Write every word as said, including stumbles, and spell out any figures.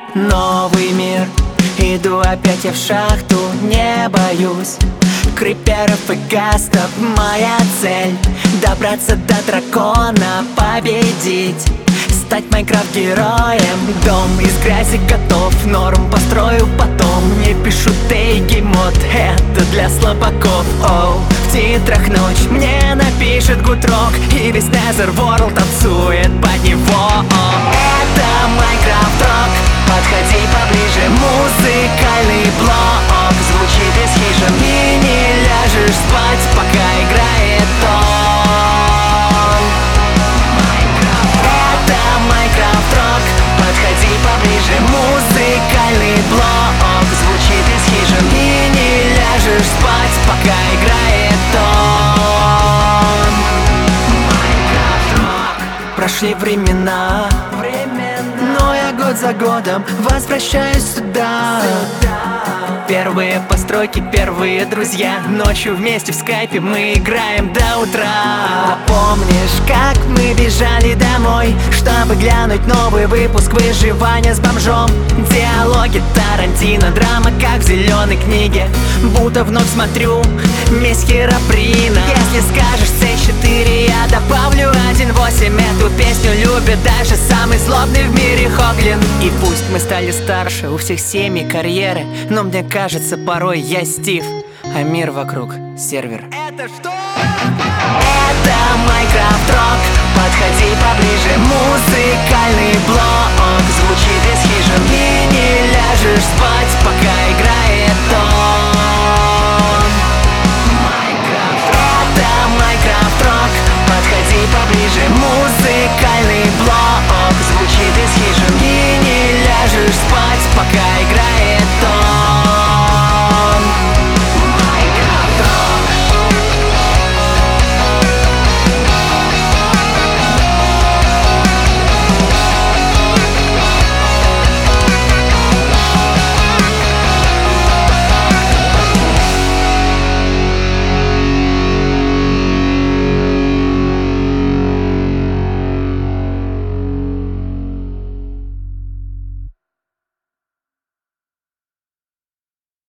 новый мир. Иду опять я в шахту, не боюсь криперов и гастов. Моя цель — добраться до дракона, победить, стать Майнкрафт героем. Дом из грязи готов, норм построю потом. Не пишу теги мод, это для слабаков. Оу, в титрах ночь мне напишет гудрок, и весь Nether World танцует под него. Это Майнкрафт рок, подходи поближе. Музыкальный блок звучит из хижин, и не ляжешь спать, пока играет он. Это Майнкрафт рок, подходи поближе. Музыкальный блок звучит из хижин, и не ляжешь спать, пока играет он. Майнкрафт рок. Прошли времена, но я год за годом возвращаюсь сюда. Первые постройки, первые друзья. Ночью вместе в скайпе мы играем до утра. Помнишь, как мы бежали домой, чтобы глянуть новый выпуск выживания с бомжом? Диалоги Тарантино, драма, как в зеленой книге. Будто вновь смотрю месть Херобрина. Если скажешь С четыре, я добавлю один восемь. Эту песню любит даже самый злобный в мире Хоглин. И пусть мы стали старше, у всех семьи, карьеры, но мне кажется, порой я Стив, а мир вокруг сервер. Это что? Это Майнкрафт рок, подходи поближе. Музыкальный блок звучит из хижин, и не ляжешь спать,